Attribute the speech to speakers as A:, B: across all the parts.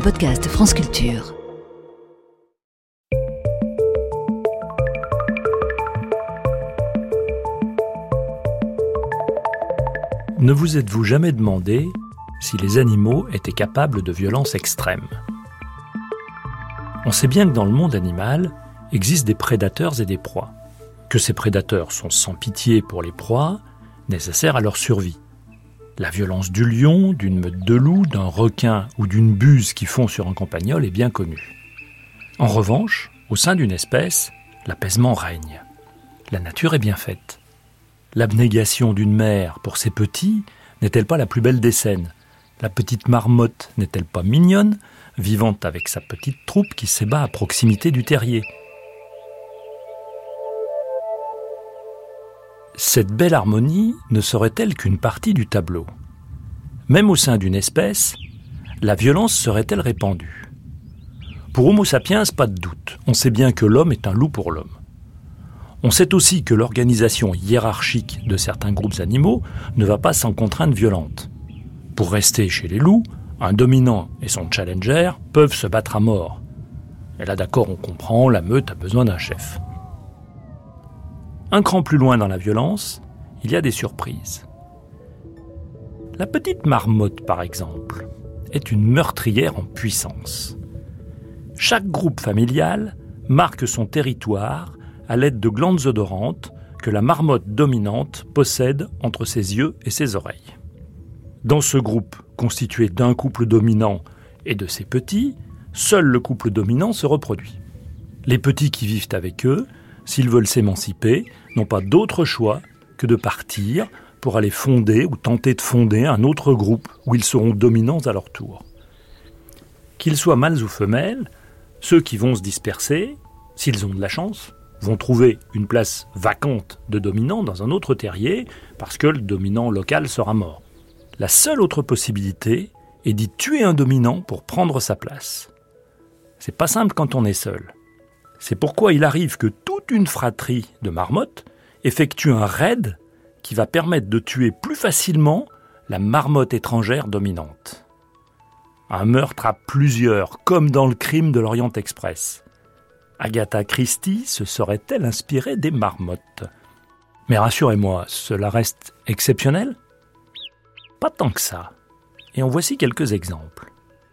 A: podcast France Culture.
B: Ne vous êtes-vous jamais demandé si les animaux étaient capables de violences extrêmes ? On sait bien que dans le monde animal existent des prédateurs et des proies, que ces prédateurs sont sans pitié pour les proies, nécessaires à leur survie. La violence du lion, d'une meute de loups, d'un requin ou d'une buse qui fond sur un campagnol est bien connue. En revanche, au sein d'une espèce, l'apaisement règne. La nature est bien faite. L'abnégation d'une mère pour ses petits n'est-elle pas la plus belle des scènes ? La petite marmotte n'est-elle pas mignonne, vivante avec sa petite troupe qui s'ébat à proximité du terrier ? Cette belle harmonie ne serait-elle qu'une partie du tableau ? Même au sein d'une espèce, la violence serait-elle répandue ? Pour Homo sapiens, pas de doute. On sait bien que l'homme est un loup pour l'homme. On sait aussi que l'organisation hiérarchique de certains groupes animaux ne va pas sans contraintes violentes. Pour rester chez les loups, un dominant et son challenger peuvent se battre à mort. Et là d'accord, on comprend, la meute a besoin d'un chef. Un cran plus loin dans la violence, il y a des surprises. La petite marmotte, par exemple, est une meurtrière en puissance. Chaque groupe familial marque son territoire à l'aide de glandes odorantes que la marmotte dominante possède entre ses yeux et ses oreilles. Dans ce groupe, constitué d'un couple dominant et de ses petits, seul le couple dominant se reproduit. Les petits qui vivent avec eux, s'ils veulent s'émanciper, n'ont pas d'autre choix que de partir pour aller fonder ou tenter de fonder un autre groupe où ils seront dominants à leur tour. Qu'ils soient mâles ou femelles, ceux qui vont se disperser, s'ils ont de la chance, vont trouver une place vacante de dominant dans un autre terrier parce que le dominant local sera mort. La seule autre possibilité est d'y tuer un dominant pour prendre sa place. C'est pas simple quand on est seul. C'est pourquoi il arrive que toute une fratrie de marmottes effectue un raid qui va permettre de tuer plus facilement la marmotte étrangère dominante. Un meurtre à plusieurs, comme dans le crime de l'Orient Express. Agatha Christie se serait-elle inspirée des marmottes ? Mais rassurez-moi, cela reste exceptionnel ? Pas tant que ça. Et en voici quelques exemples.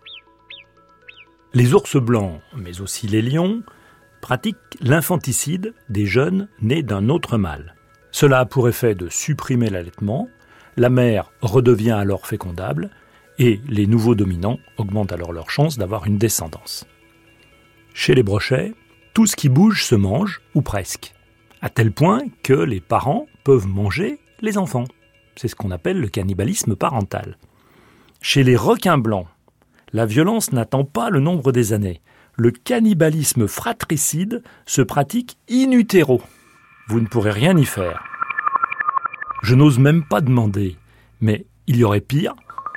B: Les ours blancs, mais aussi les lions, pratiquent l'infanticide des jeunes nés d'un autre mâle. Cela a pour effet de supprimer l'allaitement, la mère redevient alors fécondable et les nouveaux dominants augmentent alors leur chance d'avoir une descendance. Chez les brochets, tout ce qui bouge se mange, ou presque, à tel point que les parents peuvent manger les enfants. C'est ce qu'on appelle le cannibalisme parental. Chez les requins blancs, la violence n'attend pas le nombre des années. Le cannibalisme fratricide se pratique in utero. Vous ne pourrez rien y faire. Je n'ose même pas demander, mais il y aurait pire ?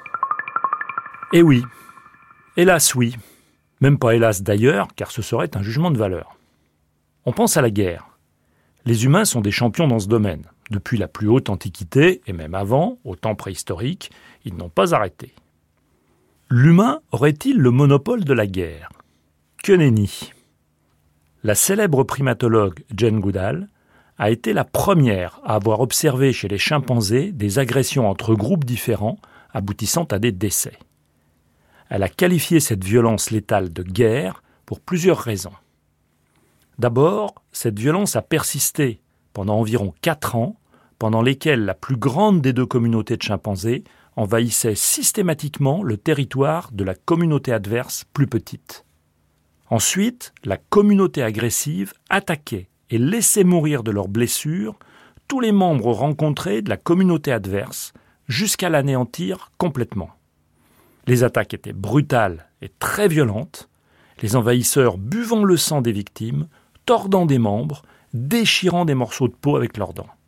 B: Eh oui, hélas oui. Même pas hélas d'ailleurs, car ce serait un jugement de valeur. On pense à la guerre. Les humains sont des champions dans ce domaine. Depuis la plus haute antiquité, et même avant, au temps préhistorique, ils n'ont pas arrêté. L'humain aurait-il le monopole de la guerre ? Que nenni. La célèbre primatologue Jane Goodall a été la première à avoir observé chez les chimpanzés des agressions entre groupes différents aboutissant à des décès. Elle a qualifié cette violence létale de guerre pour plusieurs raisons. D'abord, cette violence a persisté pendant environ 4 ans, pendant lesquels la plus grande des deux communautés de chimpanzés envahissait systématiquement le territoire de la communauté adverse plus petite. Ensuite, la communauté agressive attaquait et laissait mourir de leurs blessures tous les membres rencontrés de la communauté adverse jusqu'à l'anéantir complètement. Les attaques étaient brutales et très violentes, les envahisseurs buvant le sang des victimes, tordant des membres, déchirant des morceaux de peau avec leurs dents.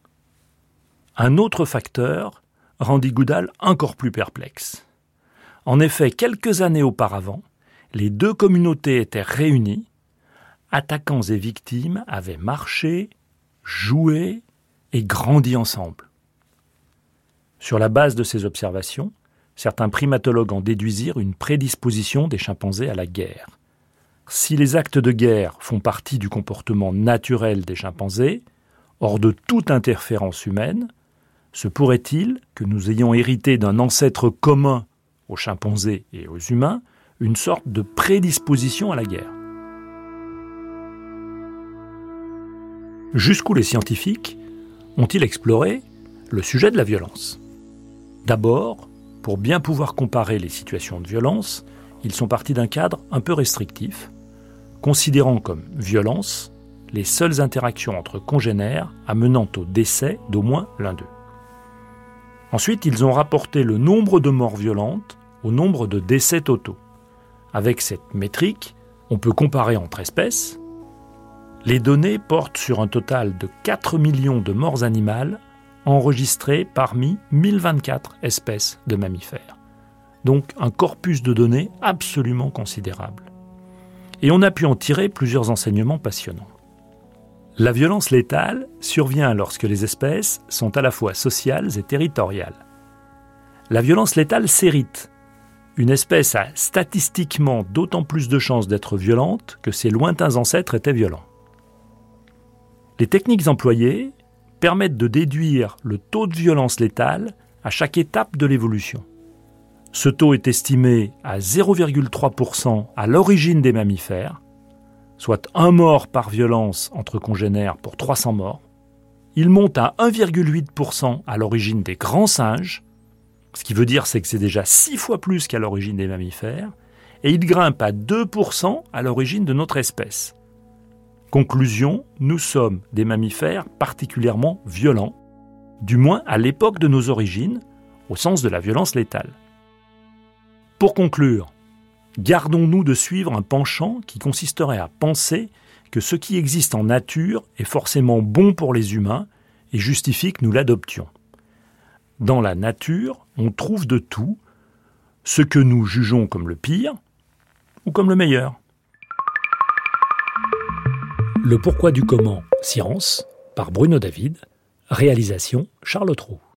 B: Un autre facteur rendit Goodall encore plus perplexe. En effet, quelques années auparavant, les deux communautés étaient réunies, attaquants et victimes avaient marché, joué et grandi ensemble. Sur la base de ces observations, certains primatologues en déduisirent une prédisposition des chimpanzés à la guerre. Si les actes de guerre font partie du comportement naturel des chimpanzés, hors de toute interférence humaine, se pourrait-il que nous ayons hérité d'un ancêtre commun aux chimpanzés et aux humains, une sorte de prédisposition à la guerre? Jusqu'où les scientifiques ont-ils exploré le sujet de la violence? D'abord, pour bien pouvoir comparer les situations de violence, ils sont partis d'un cadre un peu restrictif, considérant comme violence les seules interactions entre congénères amenant au décès d'au moins l'un d'eux. Ensuite, ils ont rapporté le nombre de morts violentes au nombre de décès totaux. Avec cette métrique, on peut comparer entre espèces. Les données portent sur un total de 4 millions de morts animales enregistrées parmi 1024 espèces de mammifères. Donc un corpus de données absolument considérable. Et on a pu en tirer plusieurs enseignements passionnants. La violence létale survient lorsque les espèces sont à la fois sociales et territoriales. La violence létale s'hérite. Une espèce a statistiquement d'autant plus de chances d'être violente que ses lointains ancêtres étaient violents. Les techniques employées permettent de déduire le taux de violence létale à chaque étape de l'évolution. Ce taux est estimé à 0,3% à l'origine des mammifères, soit 1 mort par violence entre congénères pour 300 morts. Il monte à 1,8% à l'origine des grands singes, ce qui veut dire c'est que c'est déjà 6 fois plus qu'à l'origine des mammifères, et il grimpe à 2% à l'origine de notre espèce. Conclusion, nous sommes des mammifères particulièrement violents, du moins à l'époque de nos origines, au sens de la violence létale. Pour conclure, gardons-nous de suivre un penchant qui consisterait à penser que ce qui existe en nature est forcément bon pour les humains et justifie que nous l'adoptions. Dans la nature, on trouve de tout, ce que nous jugeons comme le pire ou comme le meilleur. Le pourquoi du comment, science, par Bruno David, réalisation Charles Trou.